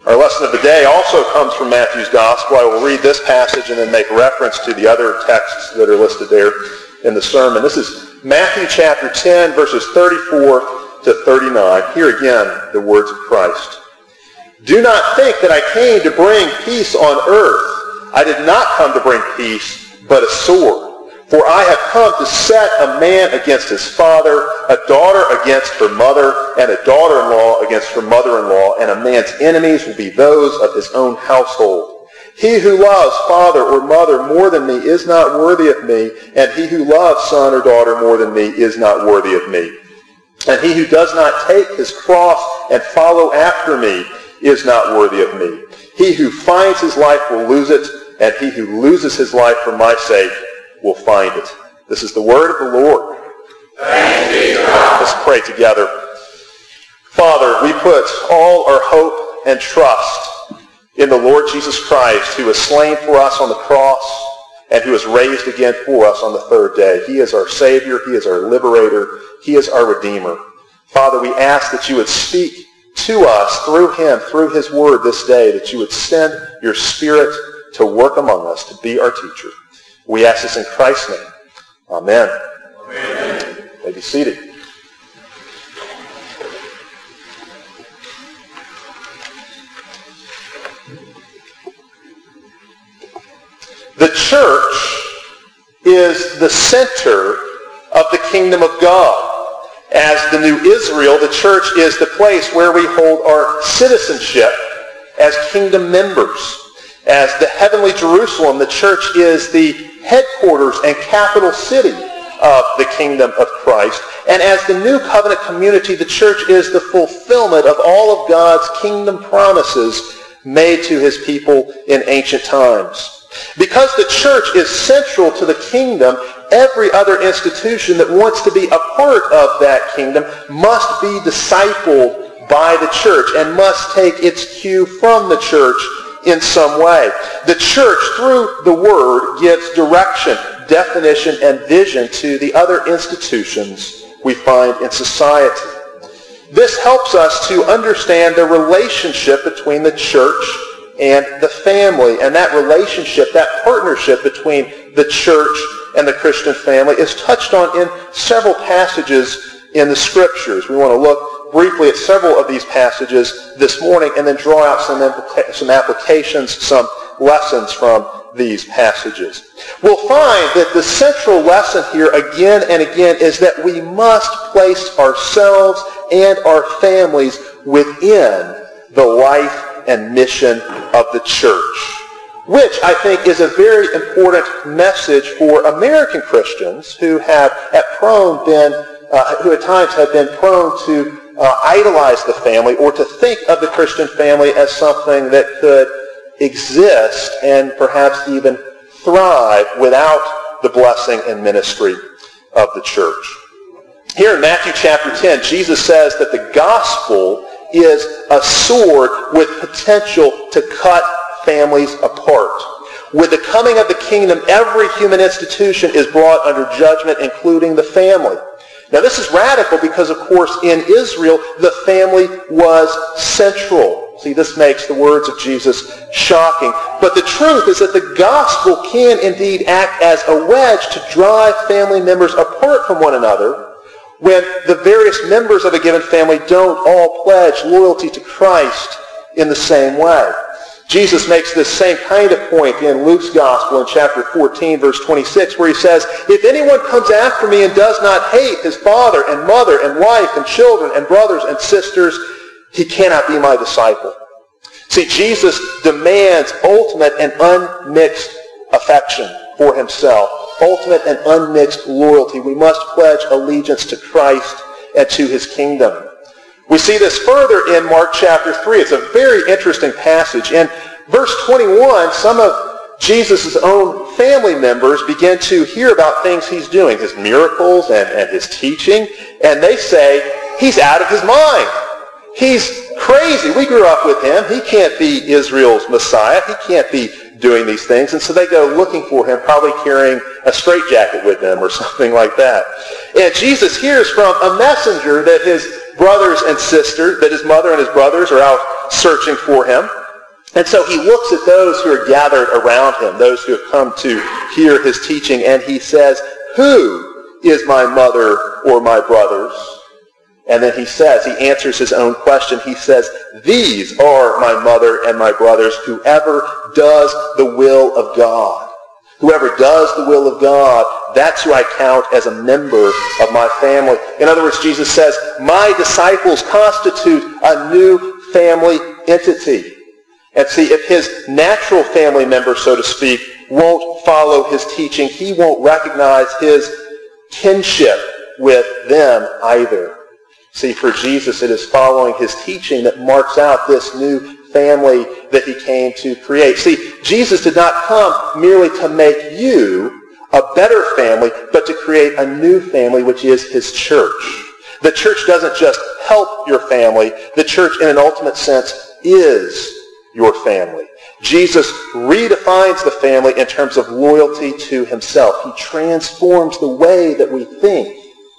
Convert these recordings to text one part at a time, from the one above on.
Our lesson of the day also comes from Matthew's Gospel. I will read this passage and then make reference to the other texts that are listed there in the sermon. This is Matthew chapter 10, verses 34 to 39. Here again, the words of Christ. Do not think that I came to bring peace on earth. I did not come to bring peace, but a sword. For I have come to set a man against his father, a daughter against her mother, and a daughter-in-law against her mother-in-law, and a man's enemies will be those of his own household. He who loves father or mother more than me is not worthy of me, and he who loves son or daughter more than me is not worthy of me. And he who does not take his cross and follow after me is not worthy of me. He who finds his life will lose it, and he who loses his life for my sake will find it. This is the word of the Lord. Thanks be to God. Let's pray together. Father, we put all our hope and trust in the Lord Jesus Christ, who was slain for us on the cross and who was raised again for us on the third day. He is our Savior. He is our liberator. He is our Redeemer. Father, we ask that you would speak to us through him, through his word this day, that you would send your Spirit to work among us, to be our teacher. We ask this in Christ's name. Amen. Amen. You may be seated. The church is the center of the kingdom of God. As the new Israel, the church is the place where we hold our citizenship as kingdom members. As the heavenly Jerusalem, the church is the headquarters and capital city of the kingdom of Christ. And as the new covenant community, the church is the fulfillment of all of God's kingdom promises made to his people in ancient times. Because the church is central to the kingdom, every other institution that wants to be a part of that kingdom must be discipled by the church and must take its cue from the church in some way. The church, through the Word, gives direction, definition, and vision to the other institutions we find in society. This helps us to understand the relationship between the church and the family. And that relationship, that partnership between the church and the Christian family is touched on in several passages in the Scriptures. We want to look briefly at several of these passages this morning and then draw out some applications, some lessons from these passages. We'll find that the central lesson here again and again is that we must place ourselves and our families within the life and mission of the church, which I think is a very important message for American Christians who have at times have been prone to idolize the family or to think of the Christian family as something that could exist and perhaps even thrive without the blessing and ministry of the church. Here in Matthew chapter 10, Jesus says that the gospel is a sword with potential to cut families apart. With the coming of the kingdom, every human institution is brought under judgment, including the family. Now this is radical because, of course, in Israel, the family was central. See, this makes the words of Jesus shocking. But the truth is that the gospel can indeed act as a wedge to drive family members apart from one another when the various members of a given family don't all pledge loyalty to Christ in the same way. Jesus makes this same kind of point in Luke's Gospel in chapter 14, verse 26, where he says, "If anyone comes after me and does not hate his father and mother and wife and children and brothers and sisters, he cannot be my disciple." See, Jesus demands ultimate and unmixed affection for himself, ultimate and unmixed loyalty. We must pledge allegiance to Christ and to his kingdom. We see this further in Mark chapter 3. It's a very interesting passage. In verse 21, some of Jesus' own family members begin to hear about things he's doing, his miracles and his teaching, and they say, he's out of his mind. He's crazy. We grew up with him. He can't be Israel's Messiah. He can't be doing these things. And so they go looking for him, probably carrying a straitjacket with them or something like that. And Jesus hears from a messenger that his brothers and sisters, that his mother and his brothers are out searching for him. And so he looks at those who are gathered around him, those who have come to hear his teaching, and he says, "Who is my mother or my brothers?" And then he answers his own question. He says, "These are my mother and my brothers, whoever does the will of God." Whoever does the will of God, that's who I count as a member of my family. In other words, Jesus says, my disciples constitute a new family entity. And see, if his natural family members, so to speak, won't follow his teaching, he won't recognize his kinship with them either. See, for Jesus, it is following his teaching that marks out this new family that he came to create. See, Jesus did not come merely to make you a better family, but to create a new family, which is his church. The church doesn't just help your family. The church, in an ultimate sense, is your family. Jesus redefines the family in terms of loyalty to himself. He transforms the way that we think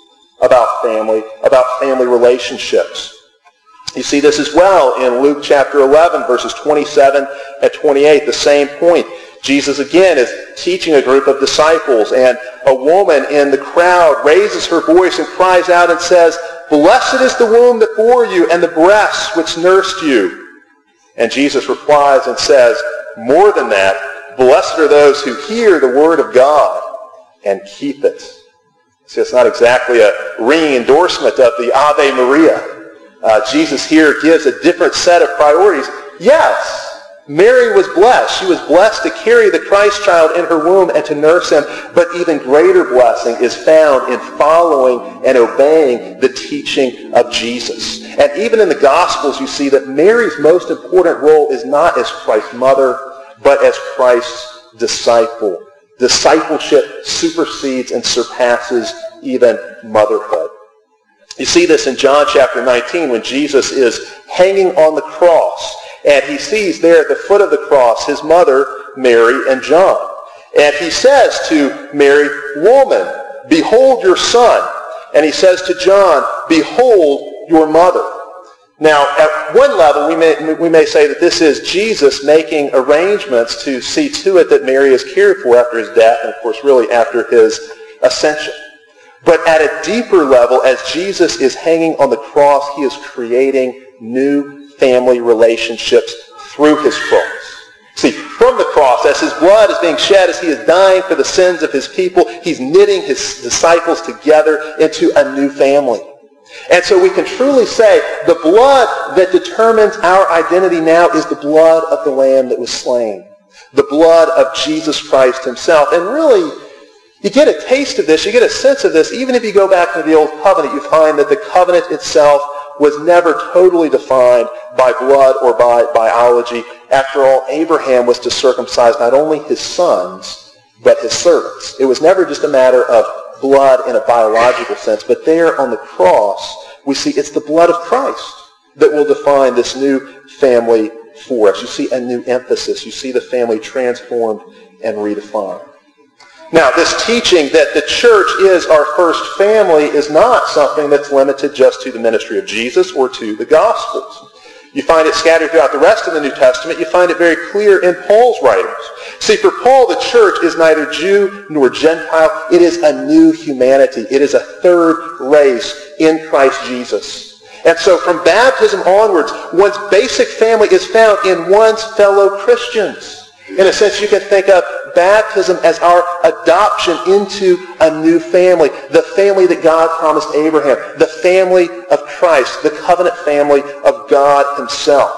about family relationships. You see this as well in Luke chapter 11, verses 27 and 28, the same point. Jesus again is teaching a group of disciples, and a woman in the crowd raises her voice and cries out and says, "Blessed is the womb that bore you and the breasts which nursed you." And Jesus replies and says, more than that, blessed are those who hear the word of God and keep it. See, it's not exactly a ringing endorsement of the Ave Maria. Jesus here gives a different set of priorities. Yes, Mary was blessed. She was blessed to carry the Christ child in her womb and to nurse him. But even greater blessing is found in following and obeying the teaching of Jesus. And even in the Gospels, you see that Mary's most important role is not as Christ's mother, but as Christ's disciple. Discipleship supersedes and surpasses even motherhood. You see this in John chapter 19 when Jesus is hanging on the cross, and he sees there at the foot of the cross his mother, Mary, and John. And he says to Mary, "Woman, behold your son." And he says to John, "Behold your mother." Now, at one level, we may say that this is Jesus making arrangements to see to it that Mary is cared for after his death, and of course really after his ascension. But at a deeper level, as Jesus is hanging on the cross, he is creating new family relationships through his cross. See, from the cross, as his blood is being shed, as he is dying for the sins of his people, he's knitting his disciples together into a new family. And so we can truly say the blood that determines our identity now is the blood of the Lamb that was slain. The blood of Jesus Christ himself. And really, you get a taste of this, you get a sense of this, even if you go back to the Old Covenant, you find that the covenant itself was never totally defined by blood or by biology. After all, Abraham was to circumcise not only his sons, but his servants. It was never just a matter of blood in a biological sense, but there on the cross, we see it's the blood of Christ that will define this new family for us. You see a new emphasis. You see the family transformed and redefined. Now, this teaching that the church is our first family is not something that's limited just to the ministry of Jesus or to the Gospels. You find it scattered throughout the rest of the New Testament. You find it very clear in Paul's writings. See, for Paul, the church is neither Jew nor Gentile. It is a new humanity. It is a third race in Christ Jesus. And so from baptism onwards, one's basic family is found in one's fellow Christians. In a sense, you can think of baptism as our adoption into a new family, the family that God promised Abraham, the family of Christ, the covenant family of God himself.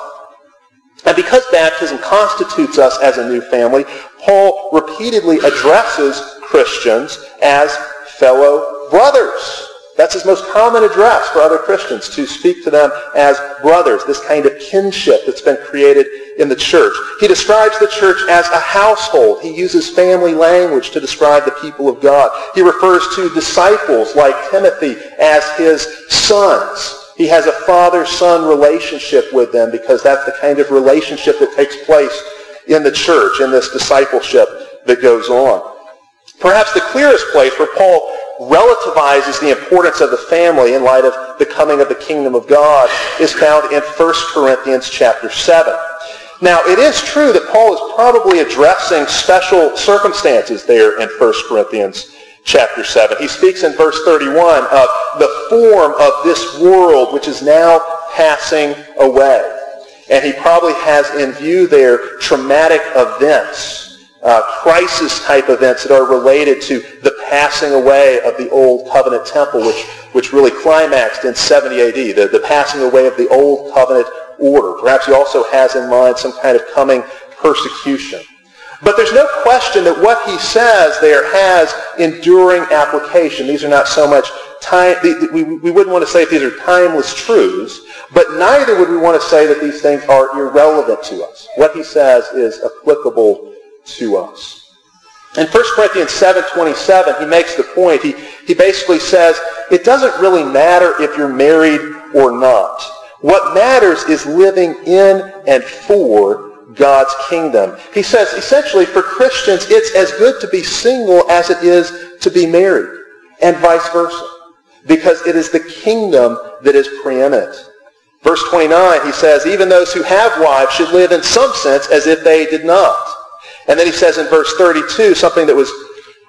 And because baptism constitutes us as a new family, Paul repeatedly addresses Christians as fellow brothers. That's his most common address for other Christians, to speak to them as brothers, this kind of kinship that's been created in the church. He describes the church as a household. He uses family language to describe the people of God. He refers to disciples like Timothy as his sons. He has a father-son relationship with them because that's the kind of relationship that takes place in the church, in this discipleship that goes on. Perhaps the clearest place where Paul relativizes the importance of the family in light of the coming of the kingdom of God is found in 1 Corinthians chapter 7. Now, it is true that Paul is probably addressing special circumstances there in 1 Corinthians chapter 7. He speaks in verse 31 of the form of this world which is now passing away. And he probably has in view there traumatic events, crisis-type events that are related to the passing away of the Old Covenant temple, which really climaxed in 70 AD, the passing away of the Old Covenant order. Perhaps he also has in mind some kind of coming persecution. But there's no question that what he says there has enduring application. These are not so much time, we wouldn't want to say that these are timeless truths, but neither would we want to say that these things are irrelevant to us. What he says is applicable to us. In 1 Corinthians 7:27, he makes the point, he basically says, it doesn't really matter if you're married or not. What matters is living in and for God's kingdom. He says, essentially, for Christians, it's as good to be single as it is to be married, and vice versa, because it is the kingdom that is preeminent. Verse 29, he says, even those who have wives should live in some sense as if they did not. And then he says in verse 32, something that was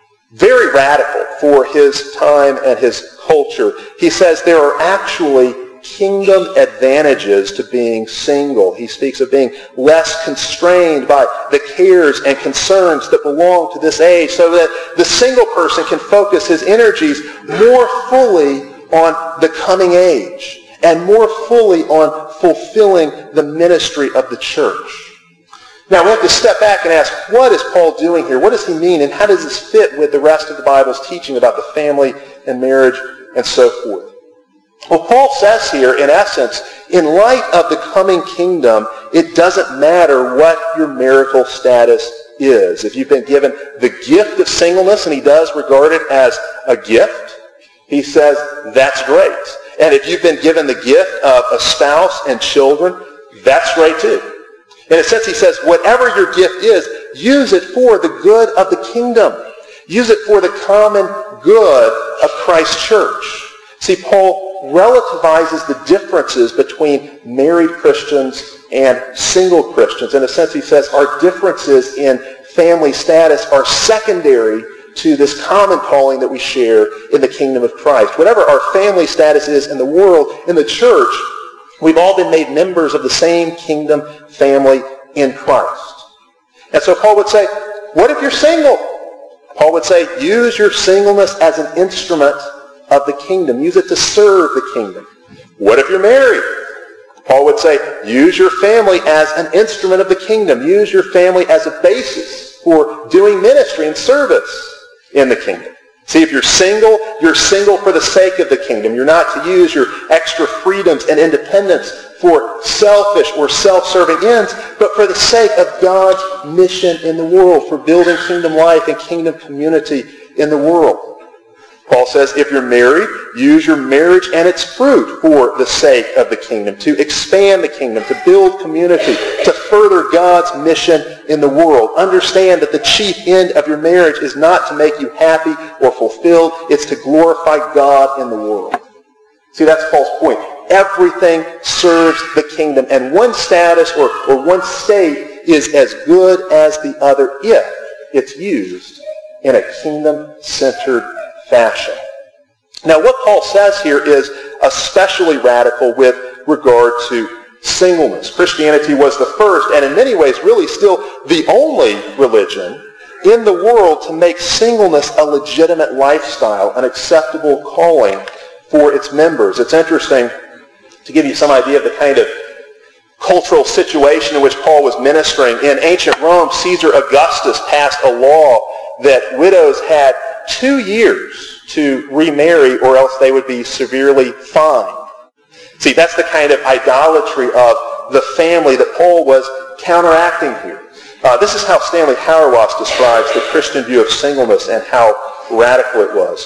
very radical for his time and his culture. He says there are actually kingdom advantages to being single. He speaks of being less constrained by the cares and concerns that belong to this age, so that the single person can focus his energies more fully on the coming age and more fully on fulfilling the ministry of the church. Now, we have to step back and ask, what is Paul doing here? What does he mean, and how does this fit with the rest of the Bible's teaching about the family and marriage and so forth? Well, Paul says here, in essence, in light of the coming kingdom, it doesn't matter what your marital status is. If you've been given the gift of singleness, and he does regard it as a gift, he says, that's great. And if you've been given the gift of a spouse and children, that's great too. In a sense, he says, whatever your gift is, use it for the good of the kingdom. Use it for the common good of Christ's church. See, Paul relativizes the differences between married Christians and single Christians. In a sense, he says our differences in family status are secondary to this common calling that we share in the kingdom of Christ. Whatever our family status is in the world, in the church, we've all been made members of the same kingdom family in Christ. And so Paul would say, what if you're single? Paul would say, use your singleness as an instrument of the kingdom. Use it to serve the kingdom. What if you're married? Paul would say, use your family as an instrument of the kingdom. Use your family as a basis for doing ministry and service in the kingdom. See, if you're single for the sake of the kingdom. You're not to use your extra freedoms and independence for selfish or self-serving ends, but for the sake of God's mission in the world, for building kingdom life and kingdom community in the world. Paul says, if you're married, use your marriage and its fruit for the sake of the kingdom, to expand the kingdom, to build community, to further God's mission in the world. Understand that the chief end of your marriage is not to make you happy or fulfilled. It's to glorify God in the world. See, that's Paul's point. Everything serves the kingdom, and one status or one state is as good as the other if it's used in a kingdom-centered fashion. Now, what Paul says here is especially radical with regard to singleness. Christianity was the first, and in many ways really still the only religion in the world to make singleness a legitimate lifestyle, an acceptable calling for its members. It's interesting to give you some idea of the kind of cultural situation in which Paul was ministering. In ancient Rome, Caesar Augustus passed a law that widows had 2 years to remarry, or else they would be severely fined. See, that's the kind of idolatry of the family that Paul was counteracting here. This is how Stanley Hauerwas describes the Christian view of singleness and how radical it was.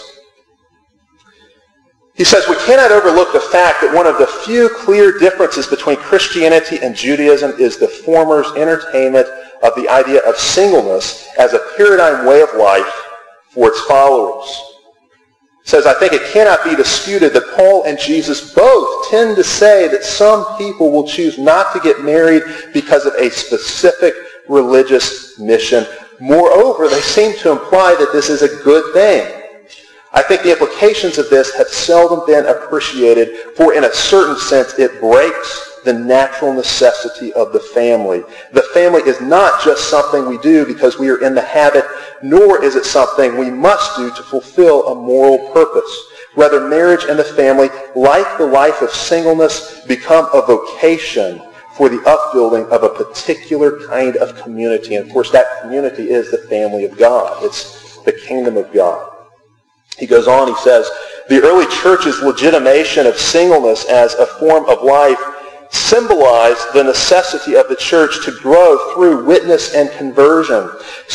He says, we cannot overlook the fact that one of the few clear differences between Christianity and Judaism is the former's entertainment of the idea of singleness as a paradigm way of life for its followers. says, I think it cannot be disputed that Paul and Jesus both tend to say that some people will choose not to get married because of a specific religious mission. Moreover, they seem to imply that this is a good thing. I think the implications of this have seldom been appreciated, for in a certain sense it breaks the natural necessity of the family. The family is not just something we do because we are in the habit, nor is it something we must do to fulfill a moral purpose. Rather, marriage and the family, like the life of singleness, become a vocation for the upbuilding of a particular kind of community. And of course, that community is the family of God. It's the kingdom of God. He goes on, he says, the early church's legitimation of singleness as a form of life symbolized the necessity of the church to grow through witness and conversion.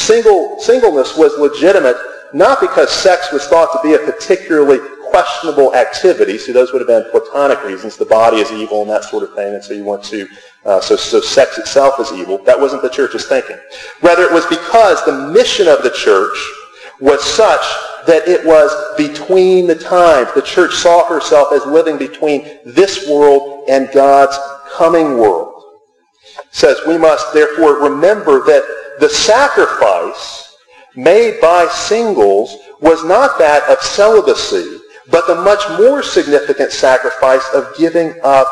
Singleness was legitimate not because sex was thought to be a particularly questionable activity. See, those would have been Platonic reasons. The body is evil and that sort of thing, and so you want to, so sex itself is evil. That wasn't the church's thinking. Rather, it was because the mission of the church was such that it was between the times. The church saw herself as living between this world and God's coming world. It says we must therefore remember that the sacrifice made by singles was not that of celibacy, but the much more significant sacrifice of giving up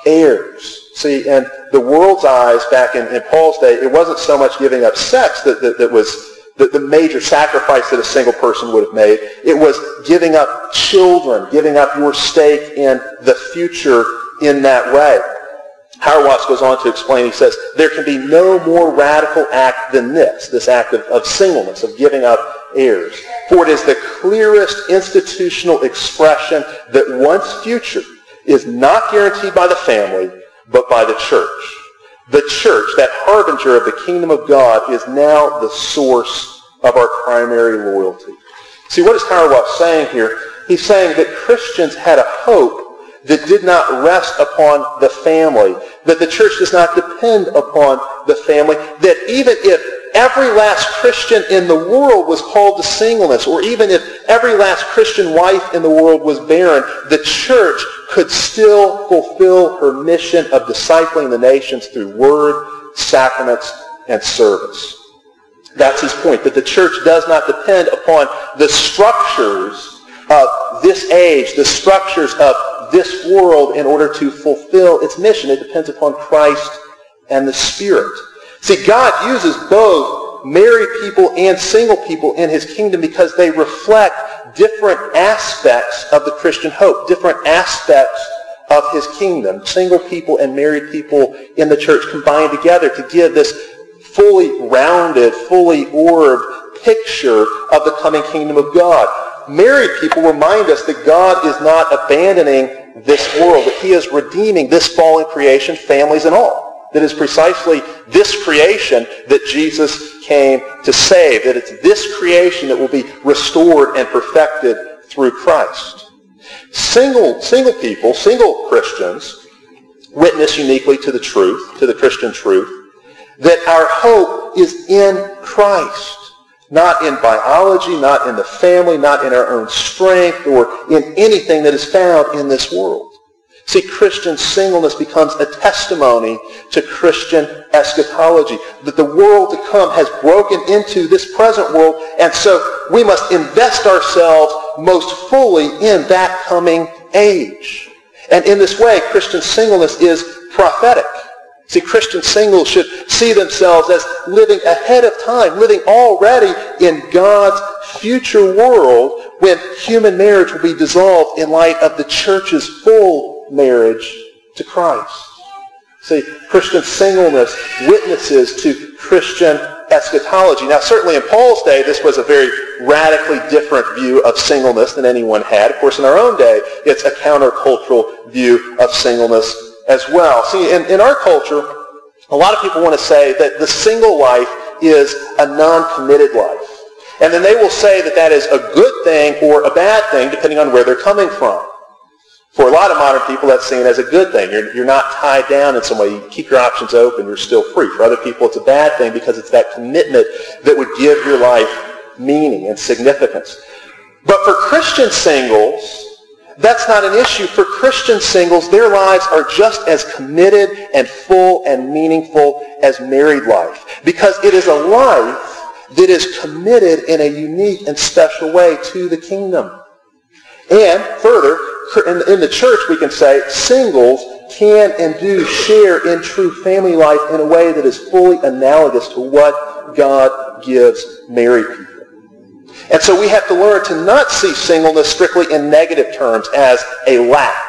heirs. See, in the world's eyes back in Paul's day, it wasn't so much giving up sex that was the major sacrifice that a single person would have made. It was giving up children, giving up your stake in the future in that way. Hauerwas goes on to explain, he says, there can be no more radical act than this act of singleness, of giving up heirs. For it is the clearest institutional expression that one's future is not guaranteed by the family, but by the church. The church, that harbinger of the kingdom of God, is now the source of our primary loyalty. See, what is Hauerwas saying here? He's saying that Christians had a hope that did not rest upon the family, that the church does not depend upon the family, that even if every last Christian in the world was called to singleness, or even if every last Christian wife in the world was barren, the church could still fulfill her mission of discipling the nations through word, sacraments, and service. That's his point, that the church does not depend upon the structures of this age, the structures of this world in order to fulfill its mission. It depends upon Christ and the Spirit. See, God uses both married people and single people in his kingdom because they reflect different aspects of the Christian hope, different aspects of his kingdom. Single people and married people in the church combine together to give this fully rounded, fully orbed picture of the coming kingdom of God. Married people remind us that God is not abandoning this world, that he is redeeming this fallen creation, families and all. That is precisely this creation that Jesus came to save, that it's this creation that will be restored and perfected through Christ. Single people, single Christians, witness uniquely to the truth, to the Christian truth, that our hope is in Christ. Not in biology, not in the family, not in our own strength, or in anything that is found in this world. See, Christian singleness becomes a testimony to Christian eschatology, that the world to come has broken into this present world, and so we must invest ourselves most fully in that coming age. And in this way, Christian singleness is prophetic. See, Christian singles should see themselves as living ahead of time, living already in God's future world when human marriage will be dissolved in light of the church's full marriage to Christ. See, Christian singleness witnesses to Christian eschatology. Now, certainly in Paul's day, this was a very radically different view of singleness than anyone had. Of course, in our own day, it's a countercultural view of singleness as well. See, in our culture, a lot of people want to say that the single life is a non-committed life. And then they will say that that is a good thing or a bad thing, depending on where they're coming from. For a lot of modern people, that's seen as a good thing. You're not tied down in some way. You keep your options open. You're still free. For other people, it's a bad thing because it's that commitment that would give your life meaning and significance. But for Christian singles, that's not an issue. For Christian singles, their lives are just as committed and full and meaningful as married life, because it is a life that is committed in a unique and special way to the kingdom. And further, in the church we can say singles can and do share in true family life in a way that is fully analogous to what God gives married people. And so we have to learn to not see singleness strictly in negative terms as a lack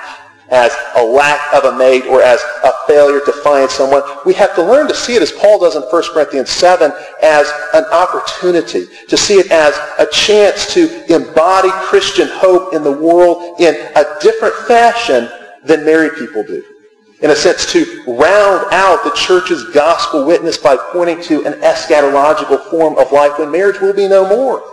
of a mate or as a failure to find someone. We have to learn to see it, as Paul does in 1 Corinthians 7, as an opportunity, to see it as a chance to embody Christian hope in the world in a different fashion than married people do. In a sense, to round out the church's gospel witness by pointing to an eschatological form of life when marriage will be no more,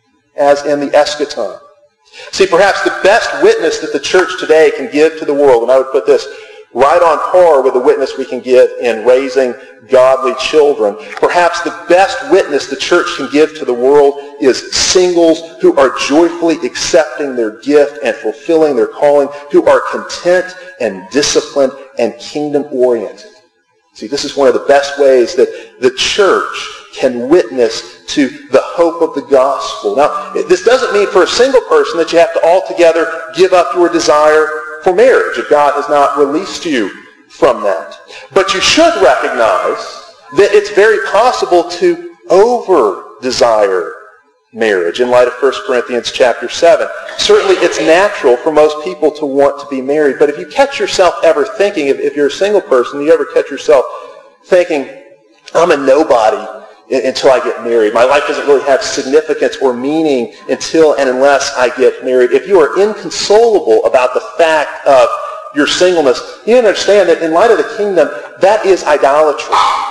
as in the eschaton. See, perhaps the best witness that the church today can give to the world, and I would put this right on par with the witness we can give in raising godly children, perhaps the best witness the church can give to the world is singles who are joyfully accepting their gift and fulfilling their calling, who are content and disciplined and kingdom-oriented. See, this is one of the best ways that the church can witness to the hope of the gospel. Now, this doesn't mean for a single person that you have to altogether give up your desire for marriage if God has not released you from that. But you should recognize that it's very possible to over-desire marriage in light of 1 Corinthians chapter 7. Certainly it's natural for most people to want to be married, but if you catch yourself ever thinking, if you're a single person, you ever catch yourself thinking, I'm a nobody until I get married. My life doesn't really have significance or meaning until and unless I get married. If you are inconsolable about the fact of your singleness, you understand that in light of the kingdom, that is idolatry.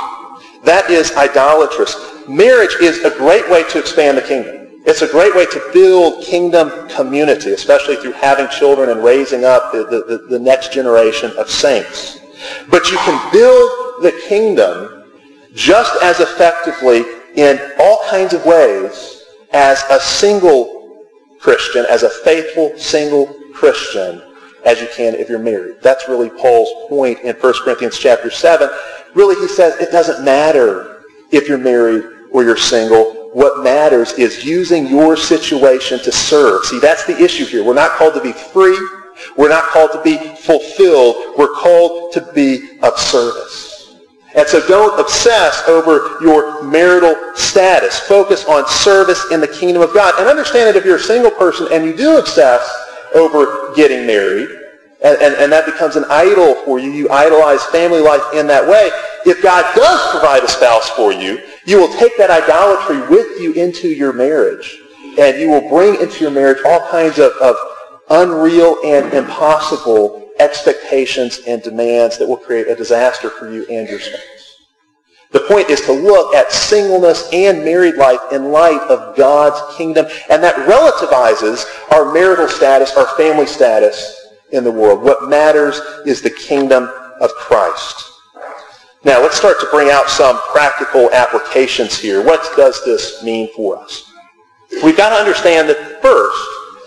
That is idolatrous. Marriage is a great way to expand the kingdom. It's a great way to build kingdom community, especially through having children and raising up the next generation of saints. But you can build the kingdom just as effectively in all kinds of ways as a single Christian, as a faithful single Christian, as you can if you're married. That's really Paul's point in 1 Corinthians chapter 7. Really, he says it doesn't matter if you're married or you're single. What matters is using your situation to serve. See, that's the issue here. We're not called to be free. We're not called to be fulfilled. We're called to be of service. And so don't obsess over your marital status. Focus on service in the kingdom of God. And understand that if you're a single person and you do obsess over getting married, and that becomes an idol for you, you idolize family life in that way, if God does provide a spouse for you, you will take that idolatry with you into your marriage. And you will bring into your marriage all kinds of unreal and impossible expectations and demands that will create a disaster for you and your spouse. The point is to look at singleness and married life in light of God's kingdom, and that relativizes our marital status, our family status in the world. What matters is the kingdom of Christ. Now, let's start to bring out some practical applications here. What does this mean for us? We've got to understand that first,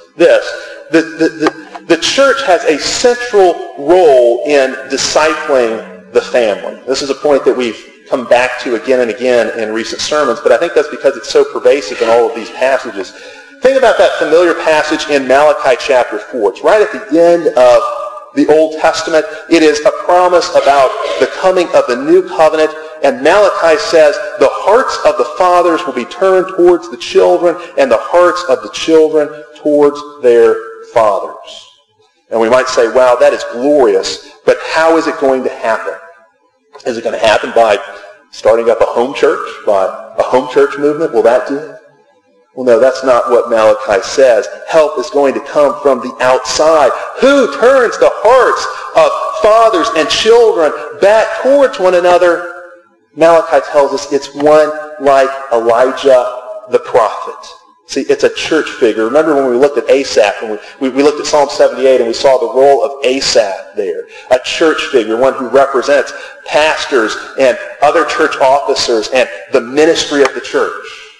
the church has a central role in discipling the family. This is a point that we've come back to again and again in recent sermons, but I think that's because it's so pervasive in all of these passages. Think about that familiar passage in Malachi chapter 4. It's right at the end of the Old Testament. It is a promise about the coming of the new covenant, and Malachi says, the hearts of the fathers will be turned towards the children, and the hearts of the children towards their fathers. And we might say, wow, that is glorious, but how is it going to happen? Is it going to happen by starting up a home church, by a home church movement? Will that do it? Well, no, that's not what Malachi says. Help is going to come from the outside. Who turns the hearts of fathers and children back towards one another? Malachi tells us it's one like Elijah the prophet. See, it's a church figure. Remember when we looked at Asaph, and we looked at Psalm 78, and we saw the role of Asaph there. A church figure, one who represents pastors and other church officers and the ministry of the church.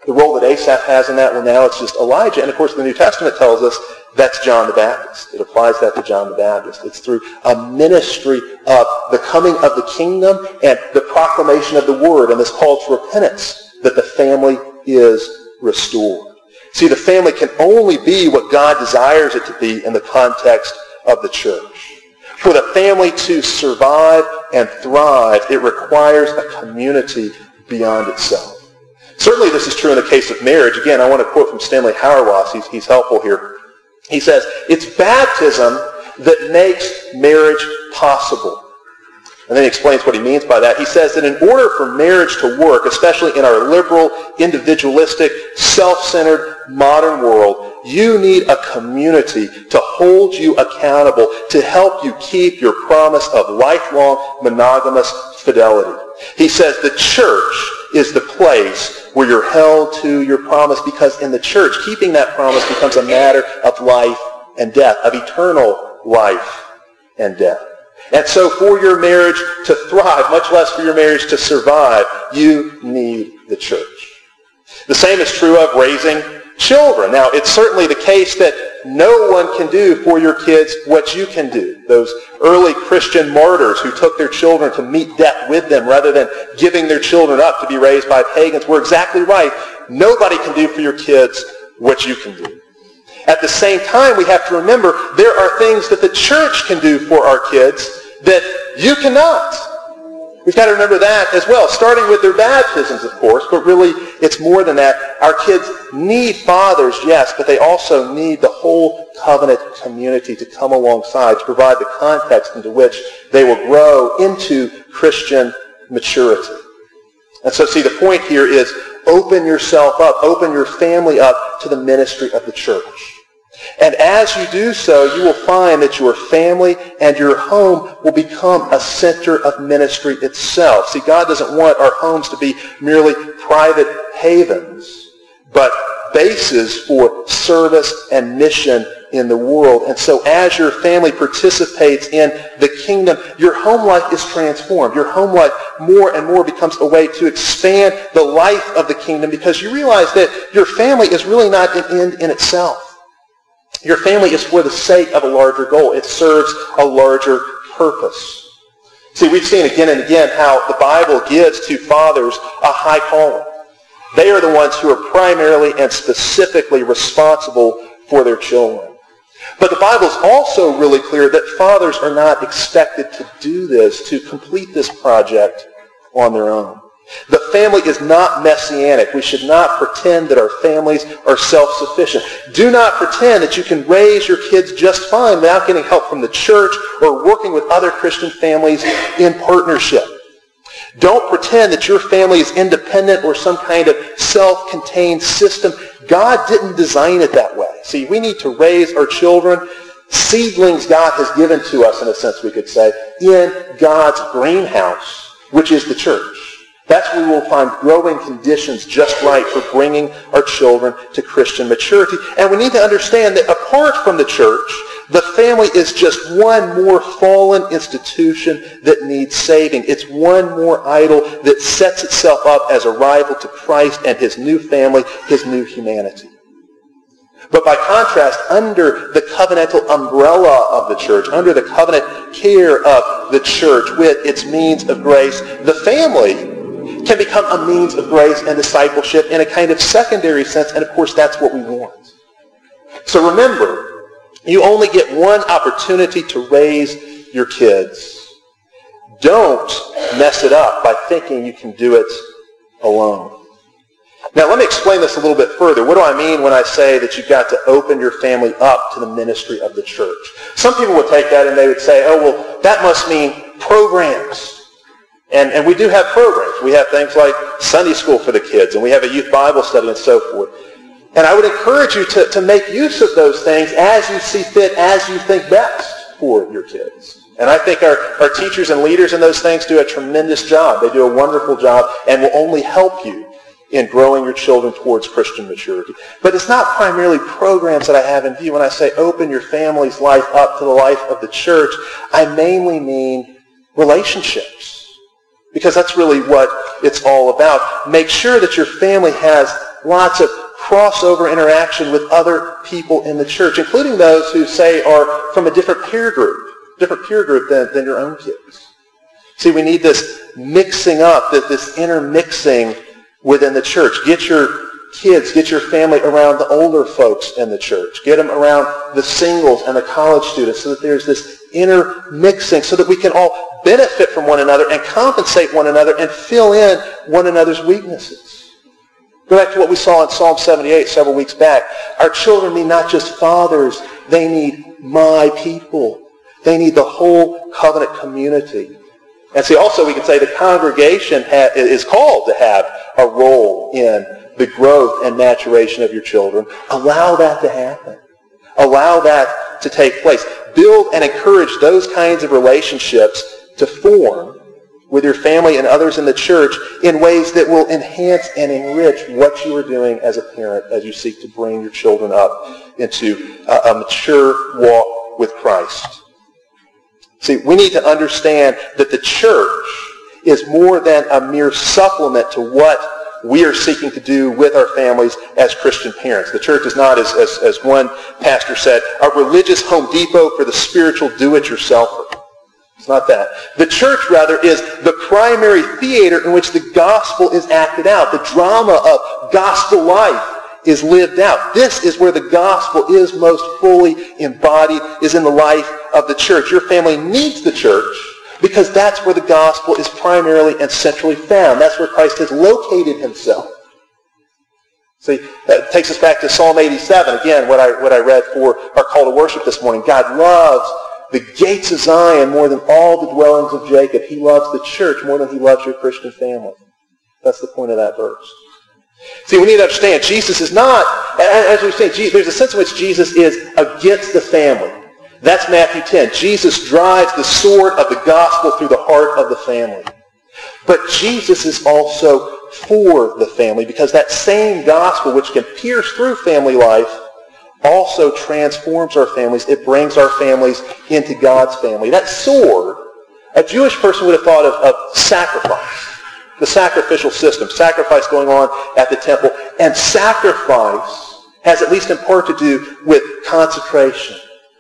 The role that Asaph has in that, well, now it's just Elijah. And of course, the New Testament tells us that's John the Baptist. It applies that to John the Baptist. It's through a ministry of the coming of the kingdom and the proclamation of the word and this call to repentance that the family is restored. See, the family can only be what God desires it to be in the context of the church. For the family to survive and thrive, it requires a community beyond itself. Certainly this is true in the case of marriage. Again, I want to quote from Stanley Hauerwas. He's helpful here. He says, it's baptism that makes marriage possible. And then he explains what he means by that. He says that in order for marriage to work, especially in our liberal, individualistic, self-centered, modern world, you need a community to hold you accountable, to help you keep your promise of lifelong monogamous fidelity. He says the church is the place where you're held to your promise, because in the church, keeping that promise becomes a matter of life and death, of eternal life and death. And so for your marriage to thrive, much less for your marriage to survive, you need the church. The same is true of raising children. Now, it's certainly the case that no one can do for your kids what you can do. Those early Christian martyrs who took their children to meet death with them rather than giving their children up to be raised by pagans were exactly right. Nobody can do for your kids what you can do. At the same time, we have to remember there are things that the church can do for our kids that you cannot. We've got to remember that as well, starting with their baptisms, of course, but really it's more than that. Our kids need fathers, yes, but they also need the whole covenant community to come alongside to provide the context into which they will grow into Christian maturity. And so, see, the point here is open yourself up, open your family up to the ministry of the church. And as you do so, you will find that your family and your home will become a center of ministry itself. See, God doesn't want our homes to be merely private havens, but bases for service and mission in the world. And so as your family participates in the kingdom, your home life is transformed. Your home life more and more becomes a way to expand the life of the kingdom, because you realize that your family is really not an end in itself. Your family is for the sake of a larger goal. It serves a larger purpose. See, we've seen again and again how the Bible gives to fathers a high calling. They are the ones who are primarily and specifically responsible for their children. But the Bible is also really clear that fathers are not expected to do this, to complete this project on their own. The family is not messianic. We should not pretend that our families are self-sufficient. Do not pretend that you can raise your kids just fine without getting help from the church or working with other Christian families in partnership. Don't pretend that your family is independent or some kind of self-contained system. God didn't design it that way. See, we need to raise our children, seedlings God has given to us, in a sense we could say, in God's greenhouse, which is the church. That's where we will find growing conditions just right for bringing our children to Christian maturity. And we need to understand that apart from the church, the family is just one more fallen institution that needs saving. It's one more idol that sets itself up as a rival to Christ and his new family, his new humanity. But by contrast, under the covenantal umbrella of the church, under the covenant care of the church with its means of grace, the family can become a means of grace and discipleship in a kind of secondary sense, and of course that's what we want. So remember, you only get one opportunity to raise your kids. Don't mess it up by thinking you can do it alone. Now let me explain this a little bit further. What do I mean when I say that you've got to open your family up to the ministry of the church? Some people would take that and they would say, oh, well, that must mean programs. And we do have programs. We have things like Sunday school for the kids, and we have a youth Bible study and so forth. And I would encourage you to make use of those things as you see fit, as you think best for your kids. And I think our teachers and leaders in those things do a tremendous job. They do a wonderful job and will only help you in growing your children towards Christian maturity. But it's not primarily programs that I have in view. When I say open your family's life up to the life of the church, I mainly mean relationships. Because that's really what it's all about. Make sure that your family has lots of crossover interaction with other people in the church, including those who, say, are from a different peer group than your own kids. See, we need this mixing up, this intermixing within the church. Get your kids, get your family around the older folks in the church. Get them around the singles and the college students so that there's this intermixing so that we can all benefit from one another and compensate one another and fill in one another's weaknesses. Go back to what we saw in Psalm 78 several weeks back. Our children need not just fathers, they need my people. They need the whole covenant community. And see, also we can say the congregation is called to have a role in the growth and maturation of your children. Allow that to happen. Allow that to take place. Build and encourage those kinds of relationships to form with your family and others in the church in ways that will enhance and enrich what you are doing as a parent as you seek to bring your children up into a mature walk with Christ. See, we need to understand that the church is more than a mere supplement to what we are seeking to do with our families as Christian parents. The church is not, as one pastor said, a religious Home Depot for the spiritual do-it-yourselfer. It's not that. The church, rather, is the primary theater in which the gospel is acted out. The drama of gospel life is lived out. This is where the gospel is most fully embodied, is in the life of the church. Your family needs the church because that's where the gospel is primarily and centrally found. That's where Christ has located himself. See, that takes us back to Psalm 87. Again, what I read for our call to worship this morning. God loves the gates of Zion more than all the dwellings of Jacob. He loves the church more than he loves your Christian family. That's the point of that verse. See, we need to understand, Jesus is not, as we say, there's a sense in which Jesus is against the family. That's Matthew 10. Jesus drives the sword of the gospel through the heart of the family. But Jesus is also for the family because that same gospel, which can pierce through family life, also transforms our families. It brings our families into God's family. That sword, a Jewish person would have thought of sacrifice. The sacrificial system, sacrifice going on at the temple. And sacrifice has at least in part to do with consecration,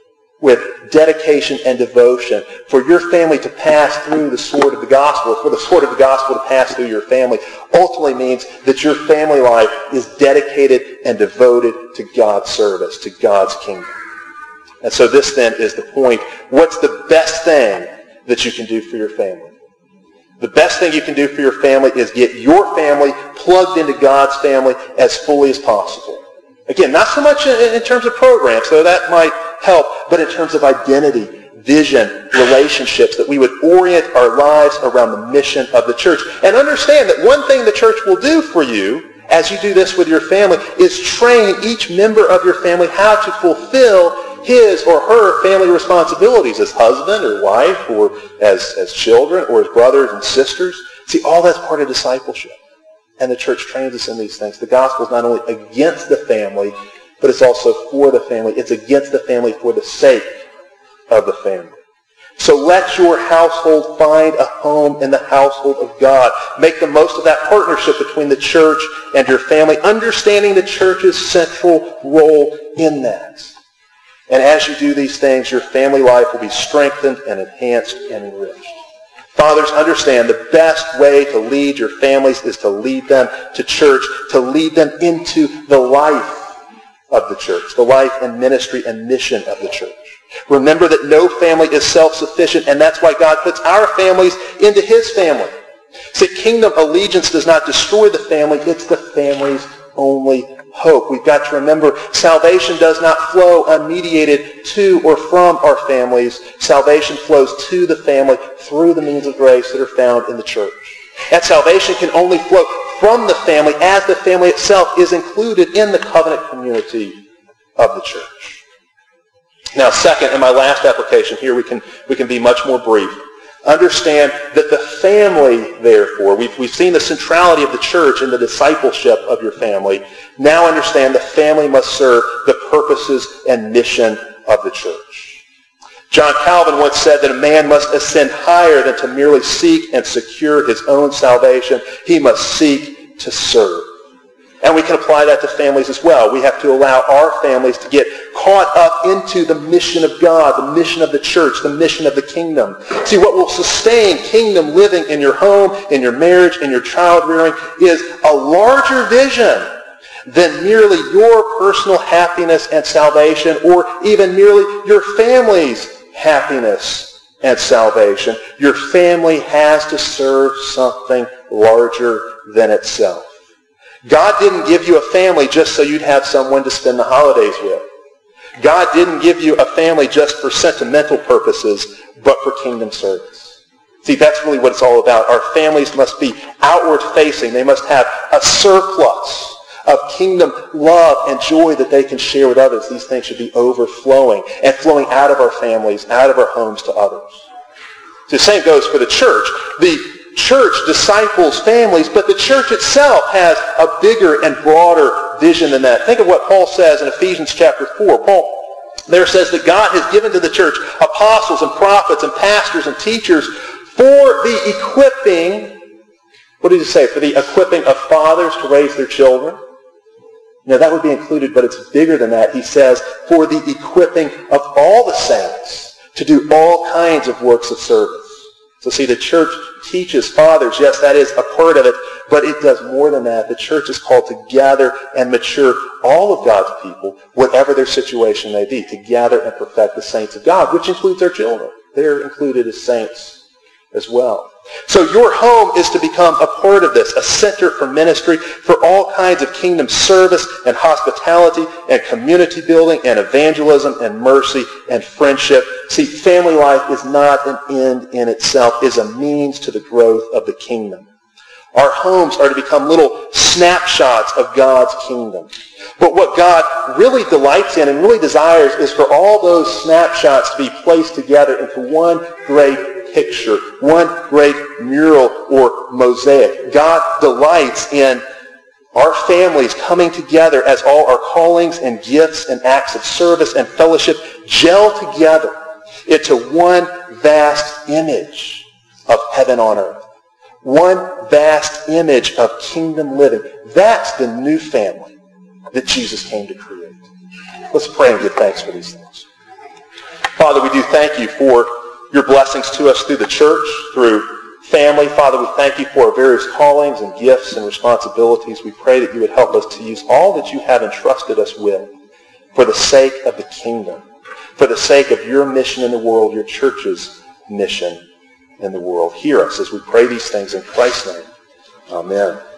with dedication and devotion. For your family to pass through the sword of the gospel, for the sword of the gospel to pass through your family, ultimately means that your family life is dedicated and devoted to God's service, to God's kingdom. And so this then is the point. What's the best thing that you can do for your family? The best thing you can do for your family is get your family plugged into God's family as fully as possible. Again, not so much in terms of programs, though that might help, but in terms of identity, vision, relationships, that we would orient our lives around the mission of the church. And understand that one thing the church will do for you as you do this with your family is train each member of your family how to fulfill his or her family responsibilities as husband or wife or as children or as brothers and sisters. See, all that's part of discipleship. And the church trains us in these things. The gospel is not only against the family, but it's also for the family. It's against the family for the sake of the family. So let your household find a home in the household of God. Make the most of that partnership between the church and your family, understanding the church's central role in that. And as you do these things, your family life will be strengthened and enhanced and enriched. Fathers, understand the best way to lead your families is to lead them to church, to lead them into the life of the church, the life and ministry and mission of the church. Remember that no family is self-sufficient, and that's why God puts our families into his family. See, kingdom allegiance does not destroy the family. It's the family's only hope. We've got to remember salvation does not flow unmediated to or from our families. Salvation flows to the family through the means of grace that are found in the church. And salvation can only flow from the family as the family itself is included in the covenant community of the church. Now, second, and my last application here, we can be much more brief. Understand that the family, therefore, we've seen the centrality of the church in the discipleship of your family. Now understand the family must serve the purposes and mission of the church. John Calvin once said that a man must ascend higher than to merely seek and secure his own salvation. He must seek to serve. And we can apply that to families as well. We have to allow our families to get caught up into the mission of God, the mission of the church, the mission of the kingdom. See, what will sustain kingdom living in your home, in your marriage, in your child rearing is a larger vision than merely your personal happiness and salvation, or even merely your family's happiness and salvation. Your family has to serve something larger than itself. God didn't give you a family just so you'd have someone to spend the holidays with. God didn't give you a family just for sentimental purposes, but for kingdom service. See, that's really what it's all about. Our families must be outward facing. They must have a surplus of kingdom love and joy that they can share with others. These things should be overflowing and flowing out of our families, out of our homes to others. So the same goes for the church. The church disciples families, but the church itself has a bigger and broader vision than that. Think of what Paul says in Ephesians chapter 4. Paul there says that God has given to the church apostles and prophets and pastors and teachers for the equipping, what did he say? For the equipping of fathers to raise their children. Now that would be included, but it's bigger than that. He says, for the equipping of all the saints to do all kinds of works of service. So see, the church teaches fathers. Yes, that is a part of it, but it does more than that. The church is called to gather and mature all of God's people, whatever their situation may be, to gather and perfect the saints of God, which includes our children. They're included as saints as well. So your home is to become a part of this, a center for ministry, for all kinds of kingdom service and hospitality and community building and evangelism and mercy and friendship. See, family life is not an end in itself, it is a means to the growth of the kingdom. Our homes are to become little snapshots of God's kingdom. But what God really delights in and really desires is for all those snapshots to be placed together into one great picture, one great mural or mosaic. God delights in our families coming together as all our callings and gifts and acts of service and fellowship gel together into one vast image of heaven on earth. One vast image of kingdom living. That's the new family that Jesus came to create. Let's pray and give thanks for these things. Father, we do thank you for your blessings to us through the church, through family. Father, we thank you for our various callings and gifts and responsibilities. We pray that you would help us to use all that you have entrusted us with for the sake of the kingdom, for the sake of your mission in the world, your church's mission in the world. Hear us as we pray these things in Christ's name. Amen.